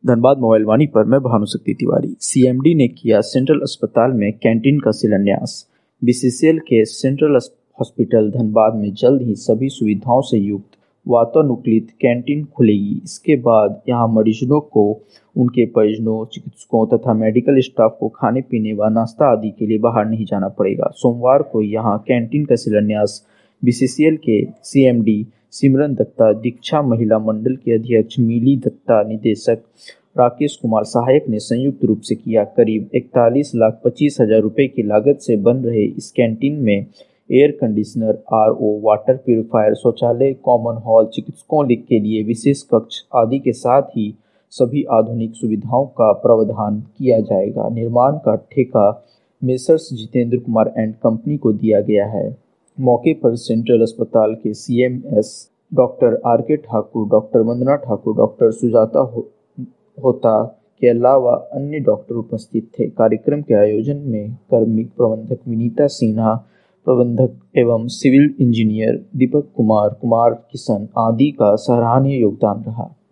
Dhanbad mobile वाणी पर मैं भानुशक्ति Tiwari. CMD ने किया सेंट्रल अस्पताल में कैंटीन का शिलान्यास। बीसीसीएल के सेंट्रल हॉस्पिटल धनबाद में जल्द ही सभी सुविधाओं से युक्त वातानुकूलित कैंटीन खुलेगी। इसके बाद यहां मरीजों को, उनके परिजनों, चिकित्सकों तथा मेडिकल स्टाफ को खाने पीने व नाश्ता आदि के लिए बाहर नहीं जाना पड़ेगा। सोमवार को यहां कैंटीन का शिलान्यास बीसीसीएल के सीएमडी सिमरन दत्ता, दीक्षा महिला मंडल के अध्यक्ष मिली दत्ता, निदेशक राकेश कुमार सहायक ने संयुक्त रूप से किया। करीब 41,25,000 रुपए की लागत से बन रहे इस कैंटीन में air conditioner, RO, water purifier, शौचालय, कॉमन हॉल, चिकित्सकों के लिए विशेष कक्ष आदि के साथ ही सभी आधुनिक सुविधाओं का प्रावधान किया जाएगा। निर्माण का ठेका messrs Jitendra Kumar and company को दिया गया है। मौके पर सेंट्रल अस्पताल के CMS doctor R K. Thakur, doctor Vandana Thakur, doctor Sujata Hota के अलावा अन्य डॉक्टर उपस्थित थे। कार्यक्रम के आयोजन में कार्मिक प्रबंधक विनीता सिन्हा, प्रबंधक एवं सिविल इंजीनियर दीपक कुमार किशन आदि का सराहनीय योगदान रहा।